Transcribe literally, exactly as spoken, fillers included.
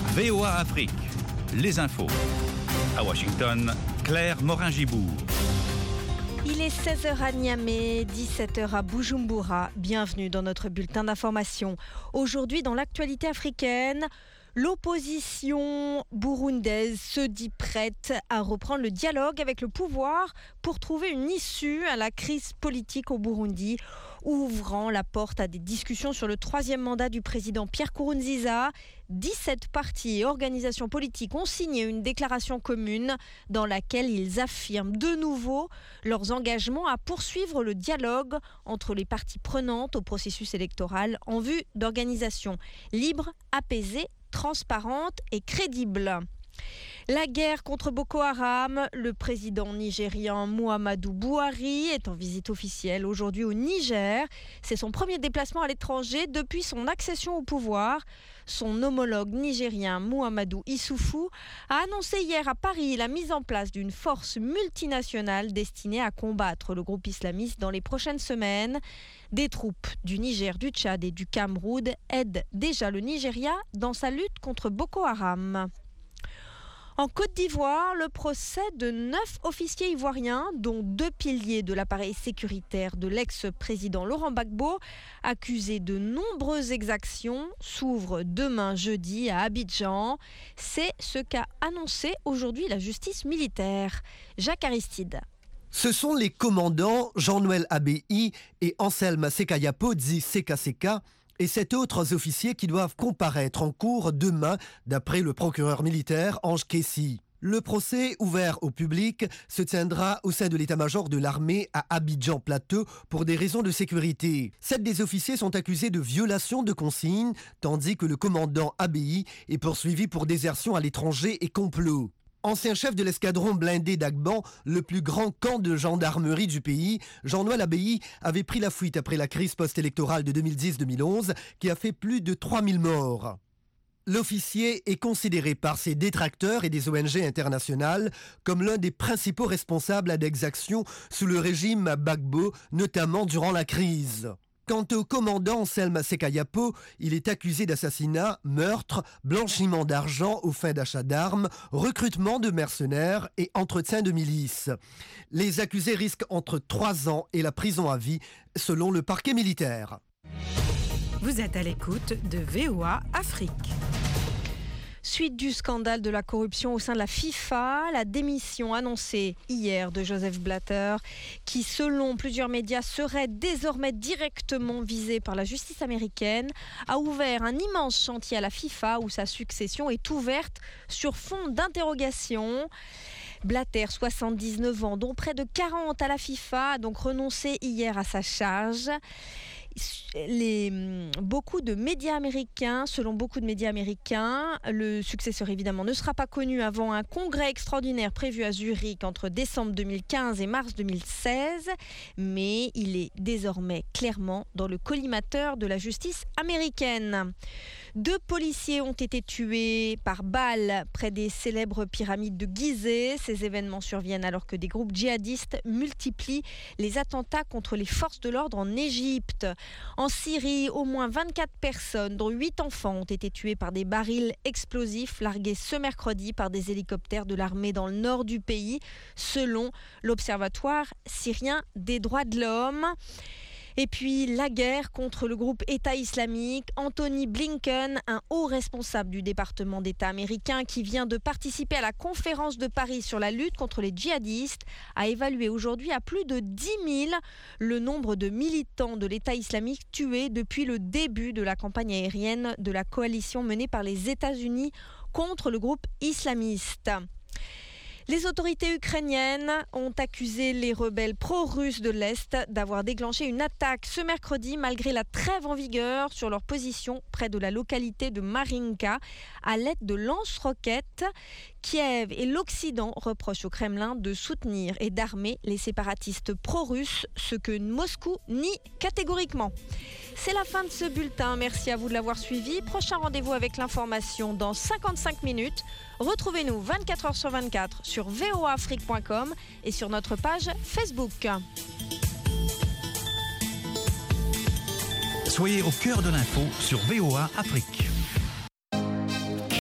V O A Afrique, les infos. À Washington, Claire Morin-Gibourg. Il est seize heures à Niamey, dix-sept heures à Bujumbura. Bienvenue dans notre bulletin d'information. Aujourd'hui, dans l'actualité africaine, l'opposition burundaise se dit prête à reprendre le dialogue avec le pouvoir pour trouver une issue à la crise politique au Burundi, ouvrant la porte à des discussions sur le troisième mandat du président Pierre Nkurunziza. dix-sept partis et organisations politiques ont signé une déclaration commune dans laquelle ils affirment de nouveau leurs engagements à poursuivre le dialogue entre les parties prenantes au processus électoral en vue d'organisations libres, apaisées, transparente et crédible. La guerre contre Boko Haram, le président nigérian Muhammadu Buhari est en visite officielle aujourd'hui au Niger. C'est son premier déplacement à l'étranger depuis son accession au pouvoir. Son homologue nigérien Mahamadou Issoufou a annoncé hier à Paris la mise en place d'une force multinationale destinée à combattre le groupe islamiste dans les prochaines semaines. Des troupes du Niger, du Tchad et du Cameroun aident déjà le Nigeria dans sa lutte contre Boko Haram. En Côte d'Ivoire, le procès de neuf officiers ivoiriens, dont deux piliers de l'appareil sécuritaire de l'ex-président Laurent Gbagbo, accusés de nombreuses exactions, s'ouvre demain jeudi à Abidjan. C'est ce qu'a annoncé aujourd'hui la justice militaire. Jacques Aristide. Ce sont les commandants Jean-Noël Abéhi et Anselme Sekayapo, dit Seka Seka, et sept autres officiers qui doivent comparaître en cour demain, d'après le procureur militaire Ange Kessi. Le procès, ouvert au public, se tiendra au sein de l'état-major de l'armée à Abidjan-Plateau pour des raisons de sécurité. Sept des officiers sont accusés de violation de consignes, tandis que le commandant Abéhi est poursuivi pour désertion à l'étranger et complot. Ancien chef de l'escadron blindé d'Agban, le plus grand camp de gendarmerie du pays, Jean-Noël Abéhi avait pris la fuite après la crise post-électorale de deux mille dix deux mille onze qui a fait plus de trois mille morts. L'officier est considéré par ses détracteurs et des O N G internationales comme l'un des principaux responsables d'exactions sous le régime Gbagbo, notamment durant la crise. Quant au commandant Anselme Sekayapo, il est accusé d'assassinat, meurtre, blanchiment d'argent aux fins d'achat d'armes, recrutement de mercenaires et entretien de milices. Les accusés risquent entre trois ans et la prison à vie, selon le parquet militaire. Vous êtes à l'écoute de V O A Afrique. Suite du scandale de la corruption au sein de la FIFA, la démission annoncée hier de Joseph Blatter, qui selon plusieurs médias serait désormais directement visé par la justice américaine, a ouvert un immense chantier à la FIFA où sa succession est ouverte sur fond d'interrogation. Blatter, soixante-dix-neuf ans, dont près de quarante à la FIFA, a donc renoncé hier à sa charge. Les, beaucoup de médias américains, selon beaucoup de médias américains, le successeur évidemment ne sera pas connu avant un congrès extraordinaire prévu à Zurich entre décembre deux mille quinze et mars deux mille seize, mais il est désormais clairement dans le collimateur de la justice américaine. Deux policiers ont été tués par balle près des célèbres pyramides de Gizeh. Ces événements surviennent alors que des groupes djihadistes multiplient les attentats contre les forces de l'ordre en Égypte. En Syrie, au moins vingt-quatre personnes, dont huit enfants, ont été tuées par des barils explosifs largués ce mercredi par des hélicoptères de l'armée dans le nord du pays, selon l'Observatoire syrien des droits de l'homme. Et puis la guerre contre le groupe État islamique. Anthony Blinken, un haut responsable du département d'État américain qui vient de participer à la conférence de Paris sur la lutte contre les djihadistes, a évalué aujourd'hui à plus de dix mille le nombre de militants de l'État islamique tués depuis le début de la campagne aérienne de la coalition menée par les États-Unis contre le groupe islamiste. Les autorités ukrainiennes ont accusé les rebelles pro-russes de l'Est d'avoir déclenché une attaque ce mercredi malgré la trêve en vigueur sur leur position près de la localité de Marinka à l'aide de lance-roquettes. Kiev et l'Occident reprochent au Kremlin de soutenir et d'armer les séparatistes pro-russes, ce que Moscou nie catégoriquement. C'est la fin de ce bulletin. Merci à vous de l'avoir suivi. Prochain rendez-vous avec l'information dans cinquante-cinq minutes. Retrouvez-nous vingt-quatre heures sur vingt-quatre sur v o a afrique point com et sur notre page Facebook. Soyez au cœur de l'info sur V O A Afrique.